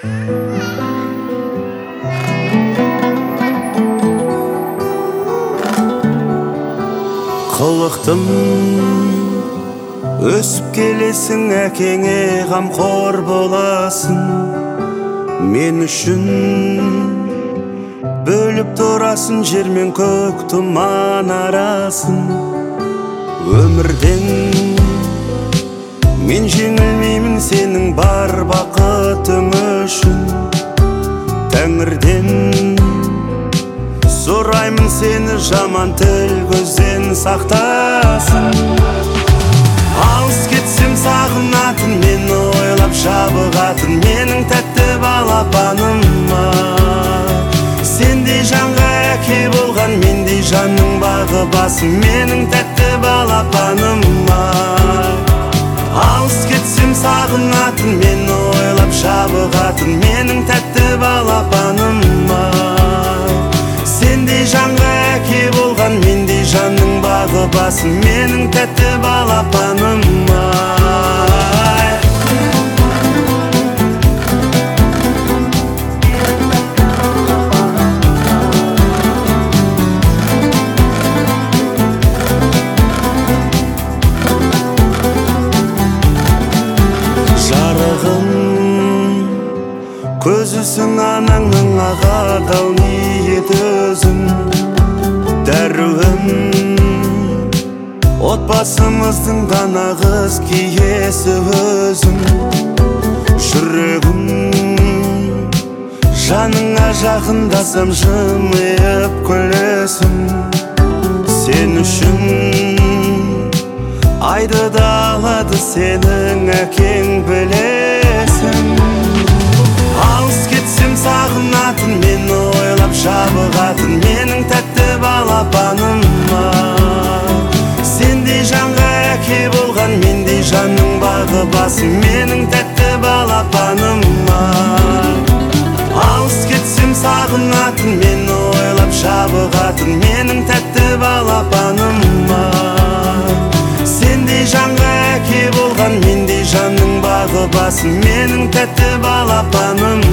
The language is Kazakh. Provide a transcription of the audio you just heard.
Қылықтым өсіп келесің, әкеңе қамқор боласың. Мен үшін бөліп тұрасың, жер мен көк тұман арасын. Өмірден мен жеңілмеймін сенің бар бақытың үшін. Тәңірден сұраймын сені, жаман тіл көзден сақтасын. Алыс кетсем сағынатын, мені ойлап жабығатын менің тәтті балапаныма. Сендей жанға әке болған, мендей жанның бағы басым менің тәтті балапаныма. Алыс кетсем сағынатын, мені ойлап жабығатын менің тәтті балапаныма. Сендей жанға әке болған, мендей жанның бағы басым менің тәтті балапаныма. Жарығым көзісің анаңның, ағадау ниет өзің. Дәруім отбасымыздың ғана қыз киесі өзің. Жүрегім жаныңа жақындасам жымиып күлесің. Сен үшін айды да алады сенің әкең, білесің. Алыс кетсем сағынатын, мені ойлап жабығатын менің тәтті балапаныма. Сендей жанға әке болған, мендей жанның бағы басым менің тәтті балапаныма. Алыс кетсем сағынатын, мені ойлап жабығатын менің тәтті балапаныма. Сендей жанға әке болған, мендей жанның бағы басым менің тәтті балапаным.